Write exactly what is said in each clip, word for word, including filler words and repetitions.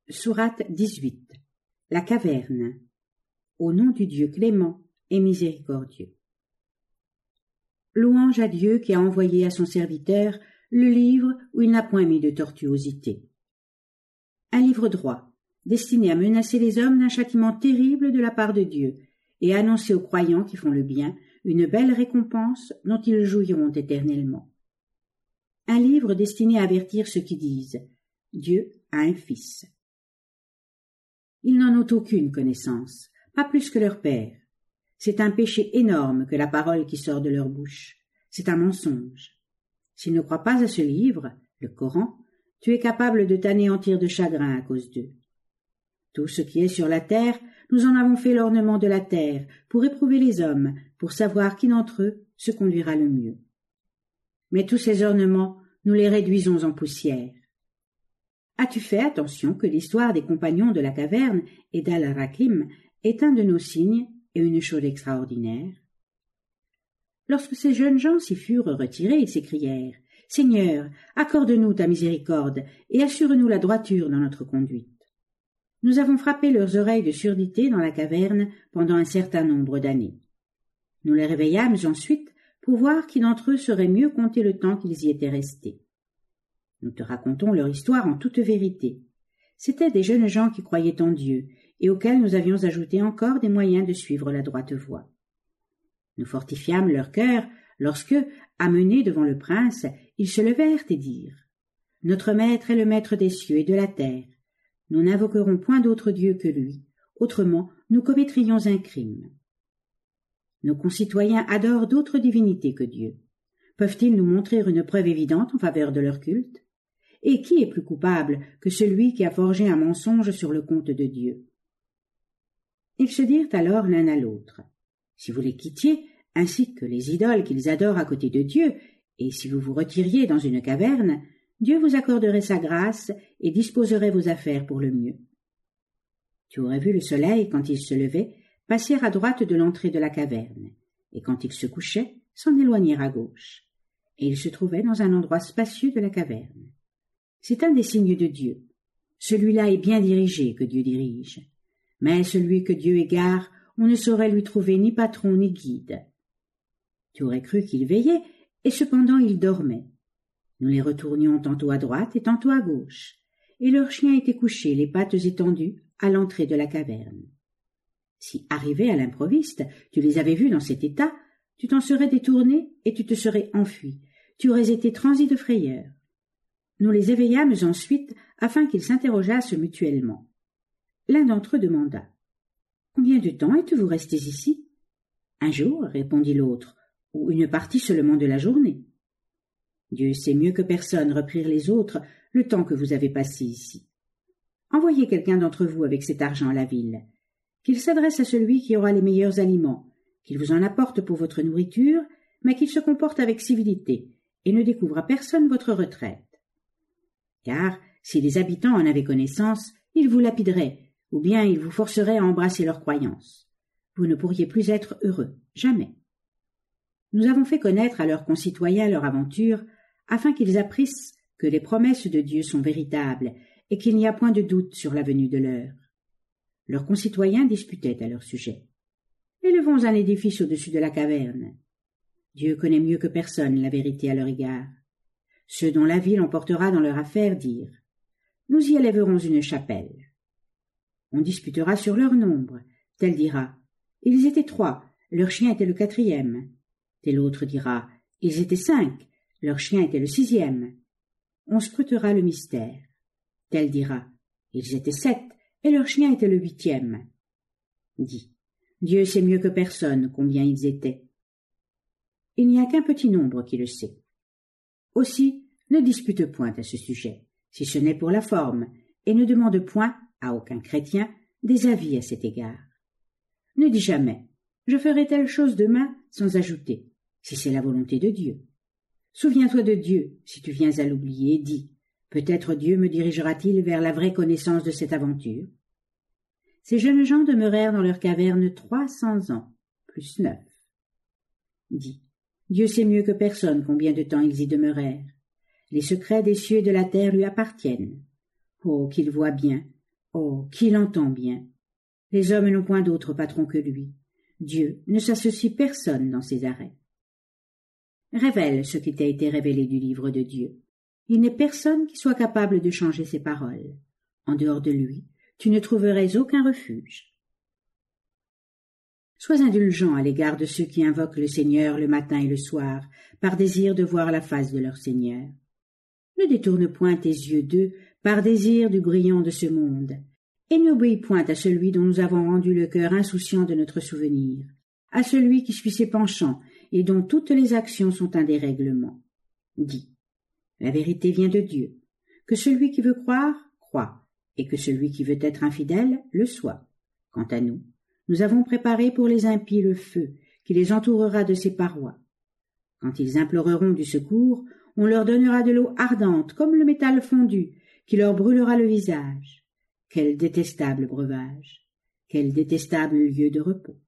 Sourate dix-huit. La caverne. Au nom du Dieu clément et miséricordieux. Louange à Dieu qui a envoyé à son serviteur le livre où il n'a point mis de tortuosité. Un livre droit, destiné à menacer les hommes d'un châtiment terrible de la part de Dieu et à annoncer aux croyants qui font le bien une belle récompense dont ils jouiront éternellement. Un livre destiné à avertir ceux qui disent « Dieu a un fils ». Ils n'en ont aucune connaissance, pas plus que leur père. C'est un péché énorme que la parole qui sort de leur bouche. C'est un mensonge. S'ils ne croient pas à ce livre, le Coran, tu es capable de t'anéantir de chagrin à cause d'eux. Tout ce qui est sur la terre, nous en avons fait l'ornement de la terre, pour éprouver les hommes, pour savoir qui d'entre eux se conduira le mieux. Mais tous ces ornements, nous les réduisons en poussière. As-tu fait attention que l'histoire des compagnons de la caverne et d'Al-Rakim est un de nos signes et une chose extraordinaire? Lorsque ces jeunes gens s'y furent retirés, ils s'écrièrent « Seigneur, accorde-nous ta miséricorde et assure-nous la droiture dans notre conduite. » Nous avons frappé leurs oreilles de surdité dans la caverne pendant un certain nombre d'années. Nous les réveillâmes ensuite pour voir qui d'entre eux saurait mieux compter le temps qu'ils y étaient restés. Nous te racontons leur histoire en toute vérité. C'étaient des jeunes gens qui croyaient en Dieu et auxquels nous avions ajouté encore des moyens de suivre la droite voie. Nous fortifiâmes leur cœur lorsque, amenés devant le prince, ils se levèrent et dirent « Notre maître est le maître des cieux et de la terre. Nous n'invoquerons point d'autre Dieu que lui, autrement nous commettrions un crime. Nos concitoyens adorent d'autres divinités que Dieu. Peuvent-ils nous montrer une preuve évidente en faveur de leur culte? Et qui est plus coupable que celui qui a forgé un mensonge sur le compte de Dieu? » Ils se dirent alors l'un à l'autre « Si vous les quittiez, ainsi que les idoles qu'ils adorent à côté de Dieu, et si vous vous retiriez dans une caverne, Dieu vous accorderait sa grâce et disposerait vos affaires pour le mieux. Tu aurais vu le soleil, quand il se levait, passer à droite de l'entrée de la caverne, et quand il se couchait, s'en éloigner à gauche. Et il se trouvait dans un endroit spacieux de la caverne. C'est un des signes de Dieu. Celui-là est bien dirigé que Dieu dirige. Mais celui que Dieu égare, on ne saurait lui trouver ni patron ni guide. Tu aurais cru qu'il veillait, et cependant il dormait. Nous les retournions tantôt à droite et tantôt à gauche, et leur chien était couché, les pattes étendues, à l'entrée de la caverne. Si, arrivé à l'improviste, tu les avais vus dans cet état, tu t'en serais détourné et tu te serais enfui, tu aurais été transi de frayeur. Nous les éveillâmes ensuite afin qu'ils s'interrogeassent mutuellement. L'un d'entre eux demanda « Combien de temps êtes-vous restés ici ?»« Un jour, répondit l'autre, ou une partie seulement de la journée. »« Dieu sait mieux que personne, reprirent les autres, le temps que vous avez passé ici. Envoyez quelqu'un d'entre vous avec cet argent à la ville, qu'il s'adresse à celui qui aura les meilleurs aliments, qu'il vous en apporte pour votre nourriture, mais qu'il se comporte avec civilité et ne découvre à personne votre retraite. Car, si les habitants en avaient connaissance, ils vous lapideraient, ou bien ils vous forceraient à embrasser leurs croyances. Vous ne pourriez plus être heureux, jamais. Nous avons fait connaître à leurs concitoyens leur aventure, afin qu'ils apprissent que les promesses de Dieu sont véritables et qu'il n'y a point de doute sur la venue de l'heure. Leurs concitoyens disputaient à leur sujet. Élevons un édifice au-dessus de la caverne. Dieu connaît mieux que personne la vérité à leur égard. Ceux dont la ville emportera dans leur affaire dirent « Nous y élèverons une chapelle. » On disputera sur leur nombre. Tel dira « Ils étaient trois, leur chien était le quatrième. » Tel autre dira « Ils étaient cinq, leur chien était le sixième. » On scrutera le mystère. Tel dira « Ils étaient sept, et leur chien était le huitième. » Dit « Dieu sait mieux que personne combien ils étaient. » Il n'y a qu'un petit nombre qui le sait. Aussi, ne dispute point à ce sujet, si ce n'est pour la forme, et ne demande point, à aucun chrétien, des avis à cet égard. Ne dis jamais « Je ferai telle chose demain » sans ajouter « si c'est la volonté de Dieu ». Souviens-toi de Dieu, si tu viens à l'oublier, et dis « peut-être Dieu me dirigera-t-il vers la vraie connaissance de cette aventure ». Ces jeunes gens demeurèrent dans leur caverne trois cents ans, plus neuf. Dis « Dieu sait mieux que personne combien de temps ils y demeurèrent. Les secrets des cieux et de la terre lui appartiennent. Oh, qu'il voit bien, Oh, qu'il entend bien. Les hommes n'ont point d'autre patron que lui. Dieu ne s'associe personne dans ses arrêts. Révèle ce qui t'a été révélé du livre de Dieu. Il n'est personne qui soit capable de changer ses paroles. En dehors de lui, tu ne trouverais aucun refuge. Sois indulgent à l'égard de ceux qui invoquent le Seigneur le matin et le soir, par désir de voir la face de leur Seigneur. Ne détourne point tes yeux d'eux par désir du brillant de ce monde, et n'obéis point à celui dont nous avons rendu le cœur insouciant de notre souvenir, à celui qui suit ses penchants et dont toutes les actions sont un dérèglement. Dis, la vérité vient de Dieu, que celui qui veut croire, croit, et que celui qui veut être infidèle, le soit. Quant à nous, nous avons préparé pour les impies le feu qui les entourera de ses parois. Quand ils imploreront du secours, on leur donnera de l'eau ardente comme le métal fondu qui leur brûlera le visage. Quel détestable breuvage! Quel détestable lieu de repos!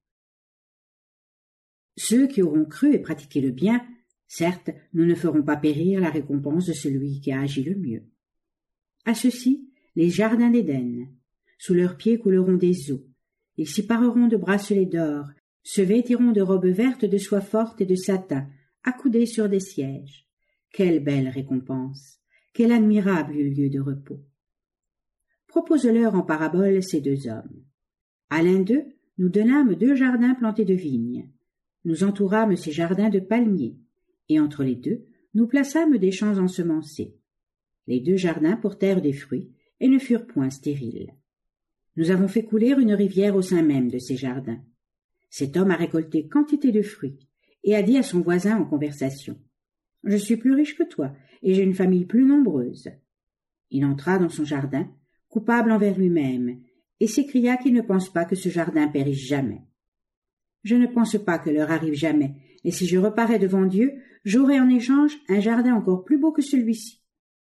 Ceux qui auront cru et pratiqué le bien, certes, nous ne ferons pas périr la récompense de celui qui a agi le mieux. À ceux-ci, les jardins d'Éden. Sous leurs pieds couleront des eaux. Ils s'y pareront de bracelets d'or, se vêtiront de robes vertes de soie forte et de satin, accoudés sur des sièges. Quelle belle récompense! Quel admirable lieu de repos! Propose-leur en parabole ces deux hommes. À l'un d'eux, nous donnâmes deux jardins plantés de vignes. Nous entourâmes ces jardins de palmiers, et entre les deux, nous plaçâmes des champs ensemencés. Les deux jardins portèrent des fruits, et ne furent point stériles. Nous avons fait couler une rivière au sein même de ces jardins. Cet homme a récolté quantité de fruits, et a dit à son voisin en conversation, « Je suis plus riche que toi, et j'ai une famille plus nombreuse. » Il entra dans son jardin, coupable envers lui-même, et s'écria qu'il ne pense pas que ce jardin périsse jamais. Je ne pense pas que l'heure arrive jamais, et si je reparais devant Dieu, j'aurais en échange un jardin encore plus beau que celui-ci.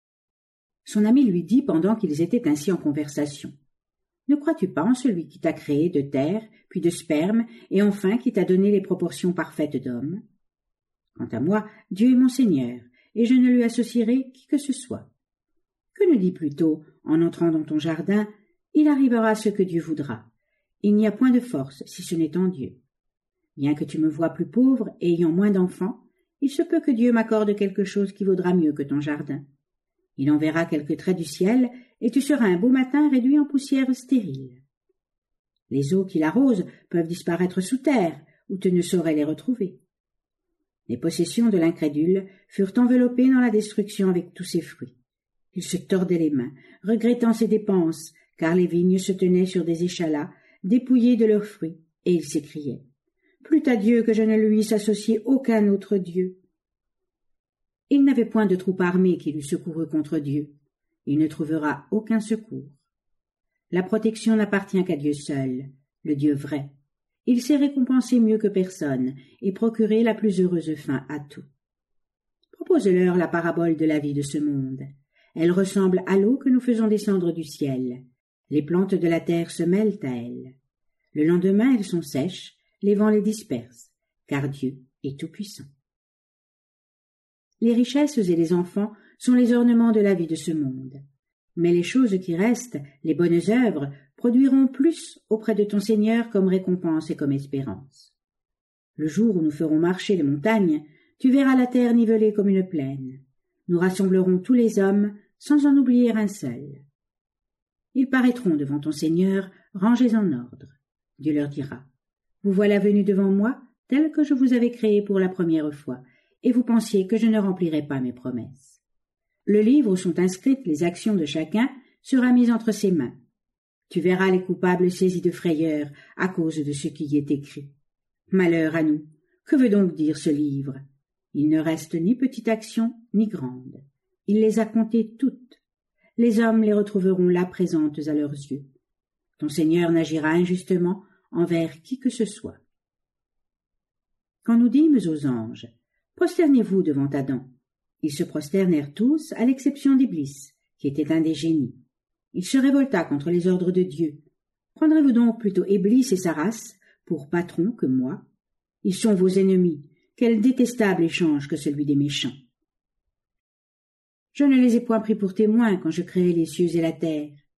Son ami lui dit pendant qu'ils étaient ainsi en conversation, « Ne crois-tu pas en celui qui t'a créé de terre, puis de sperme, et enfin qui t'a donné les proportions parfaites d'homme? Quant à moi, Dieu est mon Seigneur, et je ne lui associerai qui que ce soit. Que ne dis plutôt, en entrant dans ton jardin, il arrivera ce que Dieu voudra. Il n'y a point de force si ce n'est en Dieu. Bien que tu me vois plus pauvre et ayant moins d'enfants, il se peut que Dieu m'accorde quelque chose qui vaudra mieux que ton jardin. Il enverra quelques traits du ciel, et tu seras un beau matin réduit en poussière stérile. Les eaux qui l'arrosent peuvent disparaître sous terre, où tu ne saurais les retrouver. » Les possessions de l'incrédule furent enveloppées dans la destruction avec tous ses fruits. Il se tordait les mains, regrettant ses dépenses, car les vignes se tenaient sur des échalas, dépouillées de leurs fruits, et il s'écriait « Plût à Dieu que je ne lui eusse associé aucun autre Dieu. » Il n'avait point de troupe armée qui l'eût secouru contre Dieu. Il ne trouvera aucun secours. La protection n'appartient qu'à Dieu seul, le Dieu vrai. Il sait récompenser mieux que personne et procurer la plus heureuse fin à tout. Propose-leur la parabole de la vie de ce monde. Elle ressemble à l'eau que nous faisons descendre du ciel. Les plantes de la terre se mêlent à elle. Le lendemain, elles sont sèches, les vents les dispersent, car Dieu est tout-puissant. Les richesses et les enfants sont les ornements de la vie de ce monde. Mais les choses qui restent, les bonnes œuvres, produiront plus auprès de ton Seigneur comme récompense et comme espérance. Le jour où nous ferons marcher les montagnes, tu verras la terre nivelée comme une plaine. Nous rassemblerons tous les hommes, sans en oublier un seul. Ils paraîtront devant ton Seigneur, rangés en ordre. Dieu leur dira, « Vous voilà venus devant moi, tel que je vous avais créé pour la première fois, et vous pensiez que je ne remplirais pas mes promesses. » Le livre où sont inscrites les actions de chacun sera mis entre ses mains. Tu verras les coupables saisis de frayeur à cause de ce qui y est écrit. Malheur à nous! Que veut donc dire ce livre? Il ne reste ni petite action, ni grande. Il les a comptées toutes. Les hommes les retrouveront là présentes à leurs yeux. Ton Seigneur n'agira injustement envers qui que ce soit. Quand nous dîmes aux anges, prosternez-vous devant Adam. Ils se prosternèrent tous, à l'exception d'Iblis, qui était un des génies. Il se révolta contre les ordres de Dieu. Prendrez-vous donc plutôt Iblis et sa race pour patrons que moi? Ils sont vos ennemis. Quel détestable échange que celui des méchants. Je ne les ai point pris pour témoins quand je créai les cieux et la terre.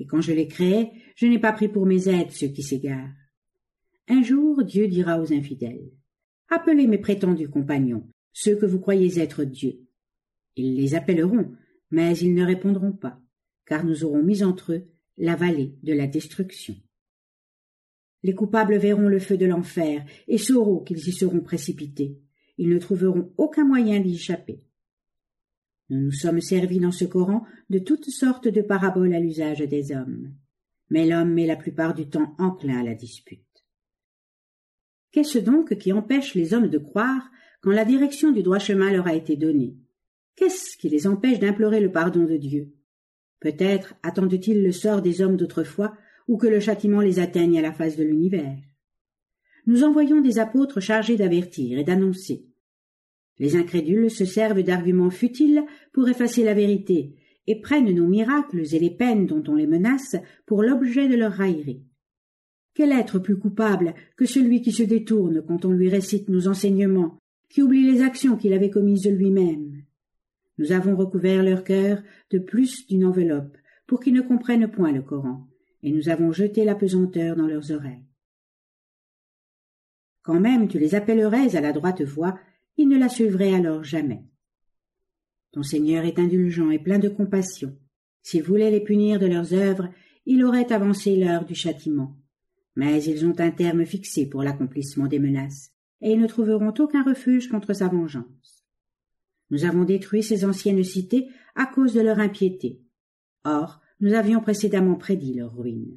et quand je les créais, je n'ai pas pris pour mes aides ceux qui s'égarent. Un jour, Dieu dira aux infidèles, « Appelez mes prétendus compagnons, ceux que vous croyez être Dieu. » Ils les appelleront, mais ils ne répondront pas, car nous aurons mis entre eux la vallée de la destruction. Les coupables verront le feu de l'enfer et sauront qu'ils y seront précipités. Ils ne trouveront aucun moyen d'y échapper. Nous nous sommes servis dans ce Coran de toutes sortes de paraboles à l'usage des hommes. Mais l'homme est la plupart du temps enclin à la dispute. Qu'est-ce donc qui empêche les hommes de croire quand la direction du droit chemin leur a été donnée? Qu'est-ce qui les empêche d'implorer le pardon de Dieu? Peut-être attendent-ils le sort des hommes d'autrefois ou que le châtiment les atteigne à la face de l'univers. Nous envoyons des apôtres chargés d'avertir et d'annoncer. Les incrédules se servent d'arguments futiles pour effacer la vérité et prennent nos miracles et les peines dont on les menace pour l'objet de leur raillerie. Quel être plus coupable que celui qui se détourne quand on lui récite nos enseignements, qui oublie les actions qu'il avait commises de lui-même? Nous avons recouvert leur cœur de plus d'une enveloppe pour qu'ils ne comprennent point le Coran, et nous avons jeté la pesanteur dans leurs oreilles. Quand même tu les appellerais à la droite voie, ils ne la suivraient alors jamais. Ton Seigneur est indulgent et plein de compassion. S'il voulait les punir de leurs œuvres, il aurait avancé l'heure du châtiment. Mais ils ont un terme fixé pour l'accomplissement des menaces, et ils ne trouveront aucun refuge contre sa vengeance. Nous avons détruit ces anciennes cités à cause de leur impiété. Or, nous avions précédemment prédit leur ruine.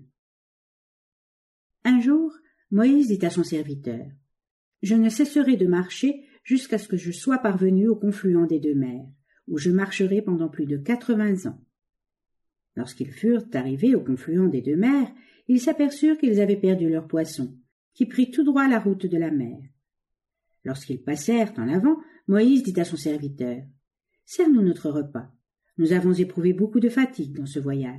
Un jour, Moïse dit à son serviteur, « Je ne cesserai de marcher jusqu'à ce que je sois parvenu au confluent des deux mers, où je marcherai pendant plus de quatre-vingts ans. » Lorsqu'ils furent arrivés au confluent des deux mers, ils s'aperçurent qu'ils avaient perdu leur poisson, qui prit tout droit la route de la mer. Lorsqu'ils passèrent en avant, Moïse dit à son serviteur, « Sers-nous notre repas. Nous avons éprouvé beaucoup de fatigue dans ce voyage. »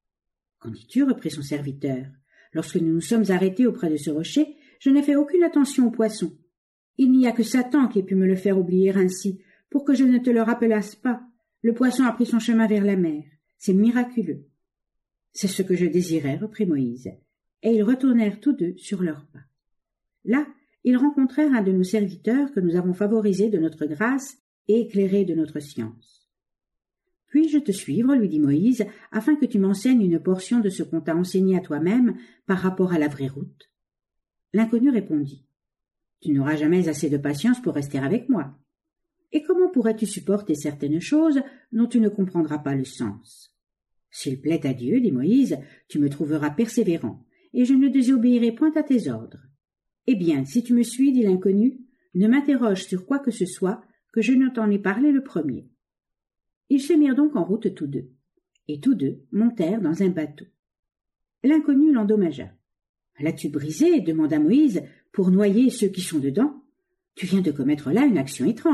« Qu'en dis-tu » reprit son serviteur. « Lorsque nous nous sommes arrêtés auprès de ce rocher, je n'ai fait aucune attention aux poissons. Il n'y a que Satan qui ait pu me le faire oublier ainsi, pour que je ne te le rappelasse pas. Le poisson a pris son chemin vers la mer. C'est miraculeux. » « C'est ce que je désirais, » reprit Moïse, et ils retournèrent tous deux sur leurs pas. Là, ils rencontrèrent un de nos serviteurs que nous avons favorisé de notre grâce et éclairé de notre science. « Puis-je te suivre, lui dit Moïse, afin que tu m'enseignes une portion de ce qu'on t'a enseigné à toi-même par rapport à la vraie route ?» L'inconnu répondit, « Tu n'auras jamais assez de patience pour rester avec moi. Et comment pourrais-tu supporter certaines choses dont tu ne comprendras pas le sens ? S'il plaît à Dieu, dit Moïse, tu me trouveras persévérant, et je ne désobéirai point à tes ordres. Eh bien, si tu me suis, dit l'inconnu, ne m'interroge sur quoi que ce soit, que je ne t'en ai parlé le premier. » Ils se mirent donc en route tous deux, et tous deux montèrent dans un bateau. L'inconnu l'endommagea. « L'as-tu brisé ?» demanda Moïse, « pour noyer ceux qui sont dedans? Tu viens de commettre là une action étrange. »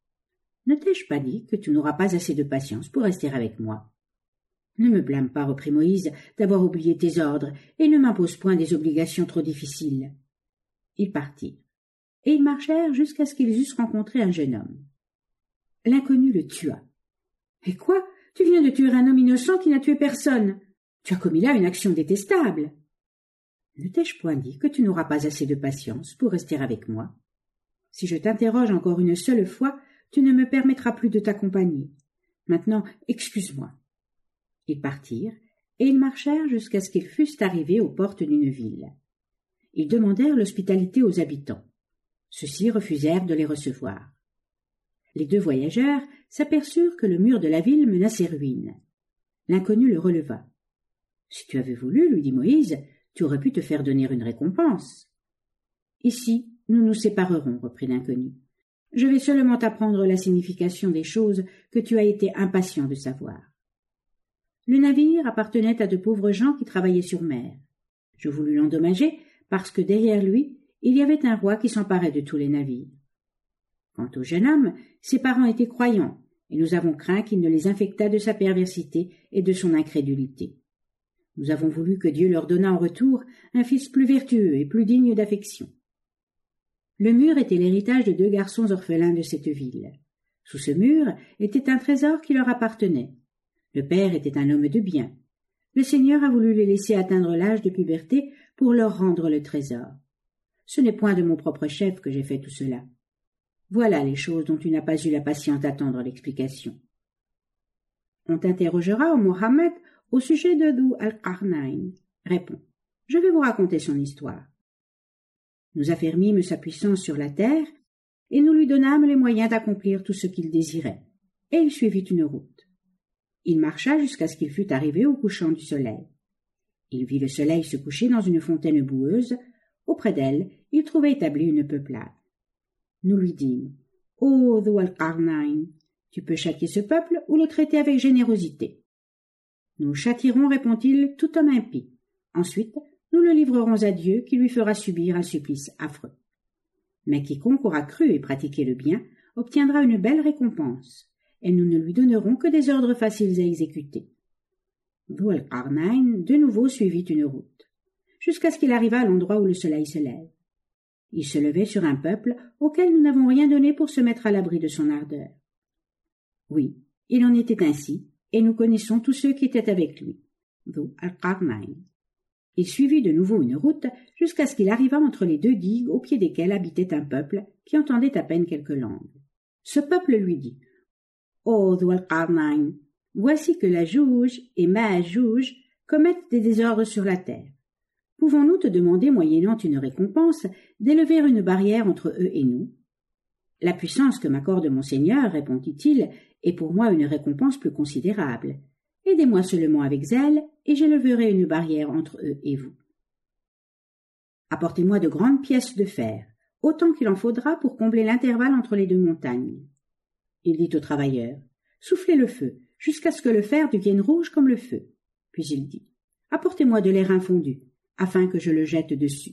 « Ne t'ai-je pas dit que tu n'auras pas assez de patience pour rester avec moi? » « Ne me blâme pas, reprit Moïse, d'avoir oublié tes ordres, et ne m'impose point des obligations trop difficiles. » Ils partirent, et ils marchèrent jusqu'à ce qu'ils eussent rencontré un jeune homme. L'inconnu le tua. « Et quoi? Tu viens de tuer un homme innocent qui n'a tué personne. Tu as commis là une action détestable. » « Ne t'ai-je point dit que tu n'auras pas assez de patience pour rester avec moi? Si je t'interroge encore une seule fois, tu ne me permettras plus de t'accompagner. Maintenant, excuse-moi. » Ils partirent, et ils marchèrent jusqu'à ce qu'ils fussent arrivés aux portes d'une ville. Ils demandèrent l'hospitalité aux habitants. Ceux-ci refusèrent de les recevoir. Les deux voyageurs s'aperçurent que le mur de la ville menaçait ruine. L'inconnu le releva. « Si tu avais voulu, lui dit Moïse, tu aurais pu te faire donner une récompense. »« Ici, nous nous séparerons, reprit l'inconnu. Je vais seulement t'apprendre la signification des choses que tu as été impatient de savoir. Le navire appartenait à de pauvres gens qui travaillaient sur mer. Je voulus l'endommager parce que derrière lui, il y avait un roi qui s'emparait de tous les navires. Quant au jeune homme, ses parents étaient croyants, et nous avons craint qu'il ne les infectât de sa perversité et de son incrédulité. Nous avons voulu que Dieu leur donnât en retour un fils plus vertueux et plus digne d'affection. » Le mur était l'héritage de deux garçons orphelins de cette ville. Sous ce mur était un trésor qui leur appartenait. Le père était un homme de bien. le Seigneur a voulu les laisser atteindre l'âge de puberté pour leur rendre le trésor. Ce n'est point de mon propre chef que j'ai fait tout cela. Voilà les choses dont tu n'as pas eu la patience d'attendre l'explication. On t'interrogera, ô Mohammed, au sujet de Dhu al-Qarnayn. Réponds. Je vais vous raconter son histoire. Nous affermîmes sa puissance sur la terre, et nous lui donnâmes les moyens d'accomplir tout ce qu'il désirait, et il suivit une route. Il marcha jusqu'à ce qu'il fût arrivé au couchant du soleil. Il vit le soleil se coucher dans une fontaine boueuse. Auprès d'elle, il trouvait établie une peuplade. Nous lui dîmes, « Ô Dhu al-Qarnayn, tu peux châtier ce peuple ou le traiter avec générosité. » Nous châtierons, répond-il, tout homme impie. Ensuite, nous le livrerons à Dieu qui lui fera subir un supplice affreux. Mais quiconque aura cru et pratiqué le bien obtiendra une belle récompense, et nous ne lui donnerons que des ordres faciles à exécuter. Dhu al-Qarnayn de nouveau suivit une route, jusqu'à ce qu'il arriva à l'endroit où le soleil se lève. Il se levait sur un peuple auquel nous n'avons rien donné pour se mettre à l'abri de son ardeur. Oui, il en était ainsi, et nous connaissons tous ceux qui étaient avec lui. Dhu al-Qarnayn. Il suivit de nouveau une route jusqu'à ce qu'il arriva entre les deux digues au pied desquelles habitait un peuple qui entendait à peine quelques langues. Ce peuple lui dit « Ô Dhu al-Qarnayn, voici que la Jouj et Ma'jouj commettent des désordres sur la terre. Pouvons-nous te demander, moyennant une récompense, d'élever une barrière entre eux et nous ?» « La puissance que m'accorde mon Seigneur, répondit-il, est pour moi une récompense plus considérable. Aidez-moi seulement avec zèle, et j'élèverai une barrière entre eux et vous. Apportez-moi de grandes pièces de fer, autant qu'il en faudra pour combler l'intervalle entre les deux montagnes. Il dit aux travailleurs, soufflez le feu, jusqu'à ce que le fer devienne rouge comme le feu. Puis il dit, apportez-moi de l'airain fondu, afin que je le jette dessus.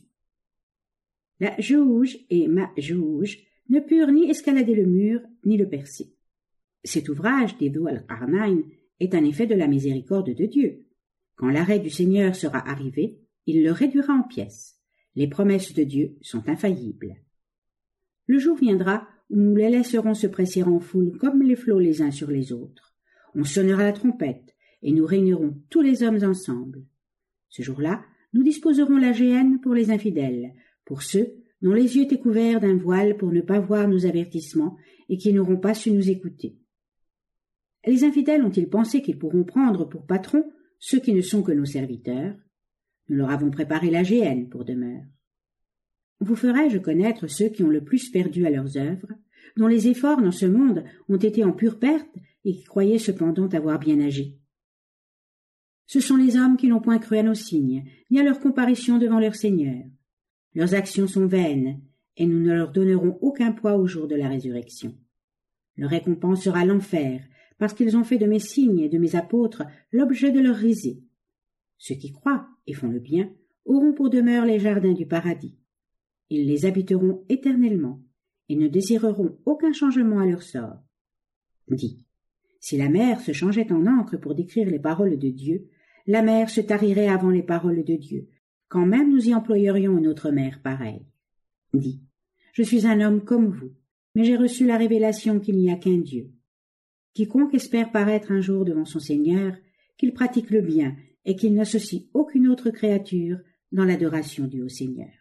La Jouj et Ma'jouj ne purent ni escalader le mur, ni le percer. Cet ouvrage des Dhu al-Qarnayn est un effet de la miséricorde de Dieu. Quand l'arrêt du Seigneur sera arrivé, il le réduira en pièces. Les promesses de Dieu sont infaillibles. Le jour viendra où nous les laisserons se presser en foule comme les flots les uns sur les autres. On sonnera la trompette et nous réunirons tous les hommes ensemble. Ce jour-là, nous disposerons la géhenne pour les infidèles, pour ceux dont les yeux étaient couverts d'un voile pour ne pas voir nos avertissements et qui n'auront pas su nous écouter. Les infidèles ont-ils pensé qu'ils pourront prendre pour patrons ceux qui ne sont que nos serviteurs? Nous leur avons préparé la géhenne pour demeure. Vous ferai-je connaître ceux qui ont le plus perdu à leurs œuvres, dont les efforts dans ce monde ont été en pure perte et qui croyaient cependant avoir bien agi? Ce sont les hommes qui n'ont point cru à nos signes, ni à leur comparution devant leur Seigneur. Leurs actions sont vaines, et nous ne leur donnerons aucun poids au jour de la résurrection. Leur récompense sera l'enfer, parce qu'ils ont fait de mes signes et de mes apôtres l'objet de leur risée. Ceux qui croient et font le bien auront pour demeure les jardins du paradis. Ils les habiteront éternellement et ne désireront aucun changement à leur sort. Dis, si la mer se changeait en encre pour décrire les paroles de Dieu, la mer se tarirait avant les paroles de Dieu, quand même nous y employerions une autre mer pareille. Dis, je suis un homme comme vous, mais j'ai reçu la révélation qu'il n'y a qu'un Dieu. Quiconque espère paraître un jour devant son Seigneur, qu'il pratique le bien et qu'il n'associe aucune autre créature dans l'adoration du Haut Seigneur.